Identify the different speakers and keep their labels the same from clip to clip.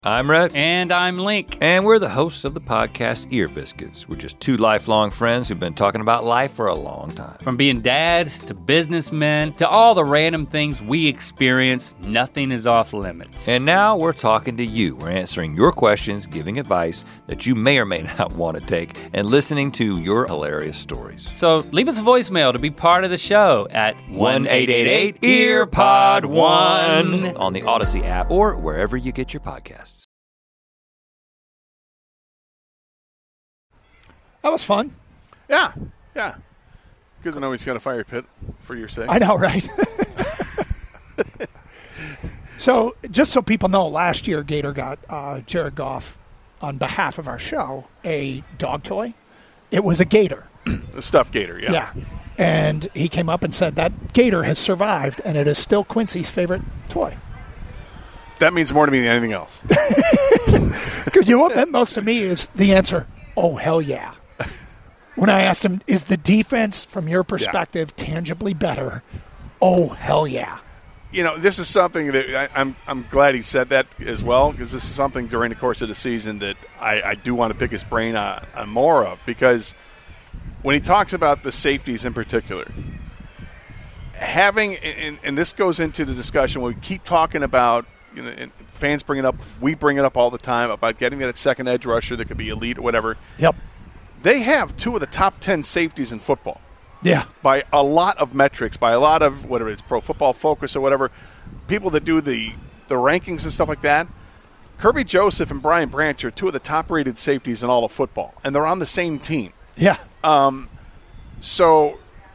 Speaker 1: I'm Rhett.
Speaker 2: And I'm Link.
Speaker 1: And we're the hosts of the podcast Ear Biscuits. We're just two lifelong friends who've been talking about life for a long time.
Speaker 2: From being dads to businessmen to all the random things we experience, nothing is off limits.
Speaker 1: And now we're talking to you. We're answering your questions, giving advice that you may or may not want to take, and listening to your hilarious stories.
Speaker 2: So leave us a voicemail to be part of the show at
Speaker 1: 1-888-EARPOD1 on the Odyssey app or wherever you get your podcasts.
Speaker 3: That was fun.
Speaker 4: Yeah. Good to know he's got a fire pit for your sake.
Speaker 3: I know, right? So, just so people know, last year Gator got Jared Goff, on behalf of our show, a dog toy. It was a gator.
Speaker 4: A stuffed gator, yeah.
Speaker 3: Yeah. And he came up and said that gator has survived, and it is still Quincy's favorite toy.
Speaker 4: That means more to me than anything else.
Speaker 3: Because you know what meant most to me is the answer, oh, hell yeah. When I asked him, is the defense, from your perspective, tangibly better? Oh, hell yeah.
Speaker 4: You know, this is something that I'm glad he said that as well, because this is something during the course of the season that I do want to pick his brain on more of, because when he talks about the safeties in particular, having, and this goes into the discussion when we keep talking about, you know, and fans bring it up, we bring it up all the time, about getting that second edge rusher that could be elite or whatever.
Speaker 3: Yep.
Speaker 4: They have two of the top 10 safeties in football.
Speaker 3: Yeah.
Speaker 4: By a lot of metrics, by a lot of, whatever it's Pro Football Focus or whatever, people that do the rankings and stuff like that. Kirby Joseph and Brian Branch are two of the top-rated safeties in all of football, and they're on the same team.
Speaker 3: Yeah.
Speaker 4: So,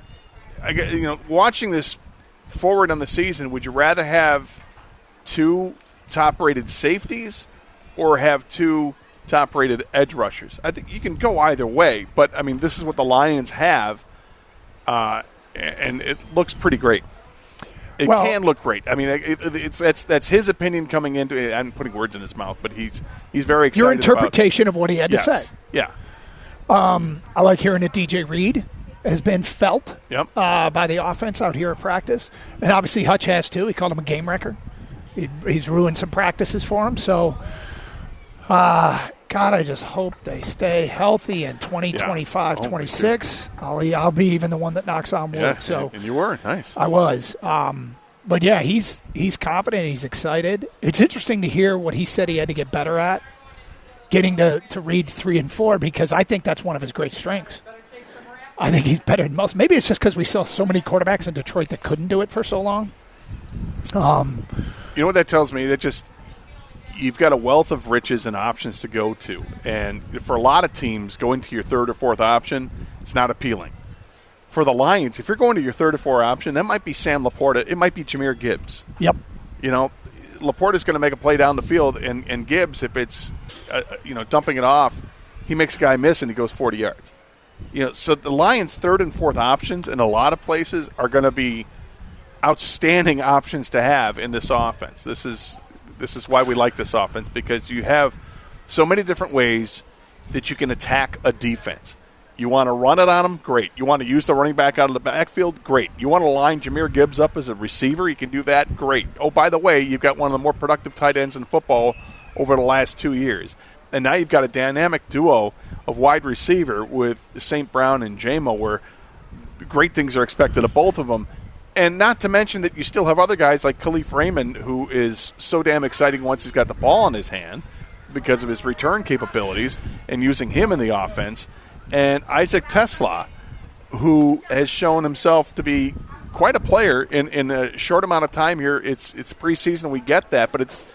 Speaker 4: watching this forward on the season, would you rather have two top-rated safeties or have two top-rated edge rushers? I think you can go either way, but, I mean, this is what the Lions have, and it looks pretty great. It can look great. I mean, that's his opinion coming into it. I'm putting words in his mouth, but he's very excited.
Speaker 3: Your interpretation of what he had to say.
Speaker 4: Yeah.
Speaker 3: I like hearing that DJ Reed has been felt by the offense out here at practice. And obviously Hutch has too. He called him a game wrecker. He's ruined some practices for him. So, God, I just hope they stay healthy in 2025, 26. I'll be even the one that knocks on wood.
Speaker 4: Yeah,
Speaker 3: so,
Speaker 4: and you were. Nice.
Speaker 3: I was. But, yeah, he's confident. He's excited. It's interesting to hear what he said he had to get better at, getting to read 3 and 4, because I think that's one of his great strengths. I think he's better than most. Maybe it's just because we saw so many quarterbacks in Detroit that couldn't do it for so long.
Speaker 4: You know what that tells me? That just you've got a wealth of riches and options to go to. And for a lot of teams, going to your third or fourth option, it's not appealing. For the Lions, if you're going to your third or fourth option, that might be Sam Laporta. It might be Jahmyr Gibbs.
Speaker 3: Yep.
Speaker 4: You know, Laporta's going to make a play down the field, and Gibbs, if it's, dumping it off, he makes a guy miss and he goes 40 yards. You know, so the Lions' third and fourth options in a lot of places are going to be outstanding options to have in this offense. This is why we like this offense, because you have so many different ways that you can attack a defense. You want to run it on them? Great. You want to use the running back out of the backfield? Great. You want to line Jahmyr Gibbs up as a receiver? You can do that? Great. Oh, by the way, you've got one of the more productive tight ends in football over the last 2 years. And now you've got a dynamic duo of wide receiver with St. Brown and Jamo, where great things are expected of both of them. And not to mention that you still have other guys like Khalif Raymond, who is so damn exciting once he's got the ball in his hand because of his return capabilities and using him in the offense. And Isaac TeSlaa, who has shown himself to be quite a player in a short amount of time here. It's preseason, we get that, but it's,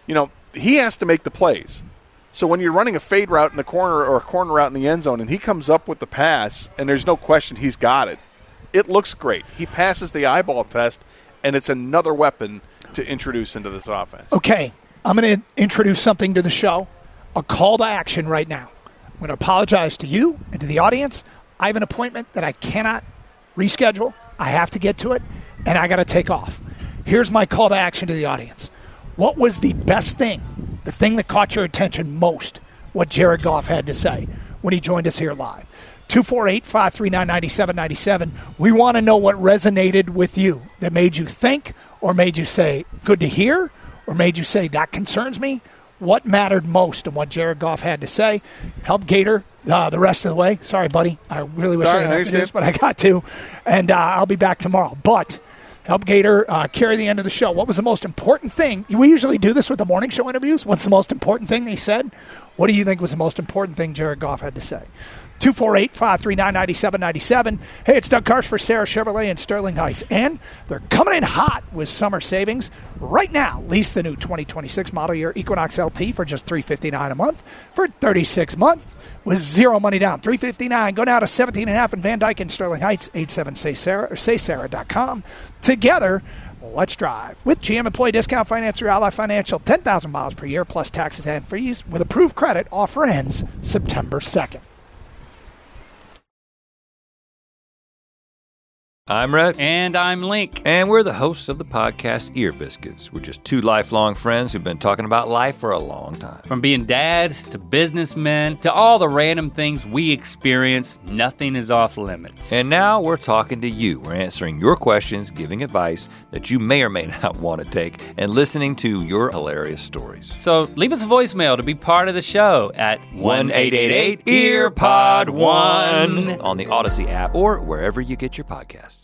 Speaker 4: he has to make the plays. So when you're running a fade route in the corner or a corner route in the end zone and he comes up with the pass and there's no question he's got it, it looks great. He passes the eyeball test, and it's another weapon to introduce into this offense.
Speaker 3: Okay, I'm going to introduce something to the show, a call to action right now. I'm going to apologize to you and to the audience. I have an appointment that I cannot reschedule. I have to get to it, and I got to take off. Here's my call to action to the audience. What was the best thing, the thing that caught your attention most, what Jared Goff had to say when he joined us here live? 248-539-9797. We want to know what resonated with you, that made you think, or made you say, good to hear, or made you say, that concerns me. what mattered most and what Jared Goff had to say. Help Gator the rest of the way. Sorry, buddy. I really wish I hadn't do this, but I got to. And I'll be back tomorrow. But help Gator carry the end of the show. What was the most important thing? We usually do this with the morning show interviews. What's the most important thing they said? What do you think was the most important thing Jared Goff had to say? 248-539-9797. Hey, it's Doug Karsch for Sarah Chevrolet in Sterling Heights. And they're coming in hot with summer savings. Right now, lease the new 2026 model year Equinox LT for just $359 a month for 36 months with zero money down. $359. Go now to 17.5 in Van Dyke and Sterling Heights. 87-SAY-SARAH or saysarah.com. Together, let's drive. With GM Employee Discount Finance through Ally Financial, 10,000 miles per year plus taxes and fees with approved credit. Offer ends September 2nd.
Speaker 1: I'm Rhett.
Speaker 2: And I'm Link.
Speaker 1: And we're the hosts of the podcast Ear Biscuits. We're just two lifelong friends who've been talking about life for a long time.
Speaker 2: From being dads to businessmen to all the random things we experience, nothing is off limits.
Speaker 1: And now we're talking to you. We're answering your questions, giving advice that you may or may not want to take, and listening to your hilarious stories.
Speaker 2: So leave us a voicemail to be part of the show at
Speaker 1: 1-888-EARPOD1 on the Odyssey app or wherever you get your podcasts.